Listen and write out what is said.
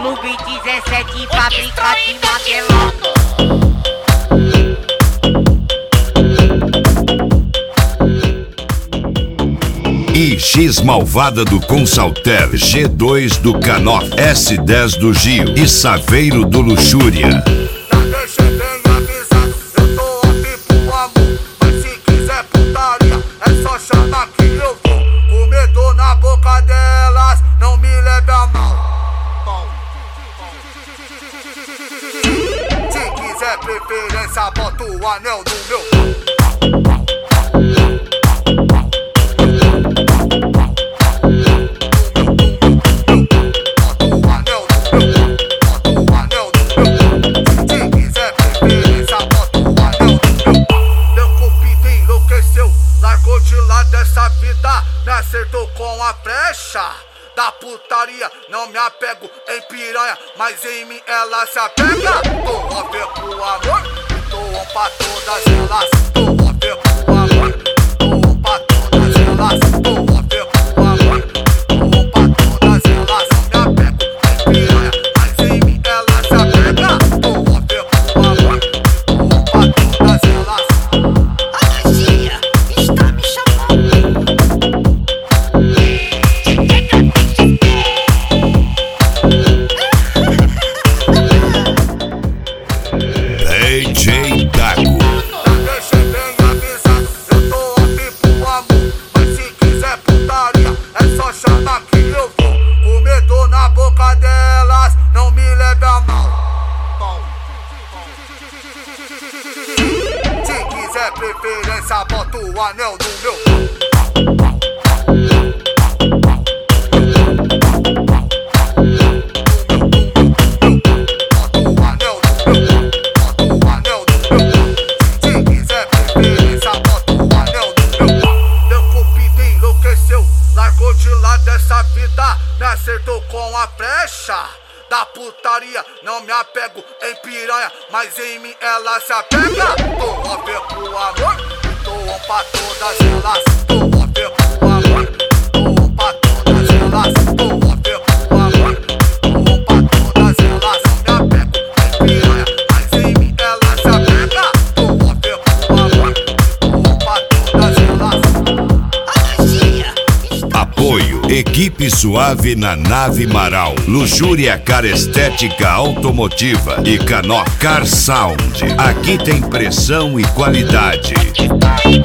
Clube 17, fábrica de Maquelão. X Malvada do Consalter, G2 do Canoff, S10 do Gil e Saveiro do Luxúria. Preferência, bota o anel no meu. Me acertou com a flecha da putaria. Não me apego em piranha, mas em mim ela se apega. Tô a ver pro amor, tô on pra todas elas. Tô a ver pro amor, tô on pra todas elas. Tô a ver pro amor, tô on pra todas elas. Não me apego em piranha, mas em mim ela se apega. Tô a ver pro amor, tô on pra todas elas. A magia está me chamando. DJ Dago. Deixa bem avisado, eu tô aqui pro amor. Mas se quiser putaria, é só chamar que eu vou. Comer dor na boca delas, não me leve a mal. Se quiser preferência, bota o anel no meu. Me acertou com a flecha da putaria. Não me apego em piranha, mas em mim ela se apega. Tô a ver pro amor, tô on pra todas elas. Tô a ver pro amor, tô on pra todas elas. Tô a ver pro amor, tô on pra todas elas. Não me apego em piranha, mas em mim ela se apega. Tô a ver pro amor, tô on pra todas elas. A magia está. Apoio Equipe Suave na Nave Marau, Luxúria Car Estética Automotiva e Canoff Car Sound. Aqui tem pressão e qualidade.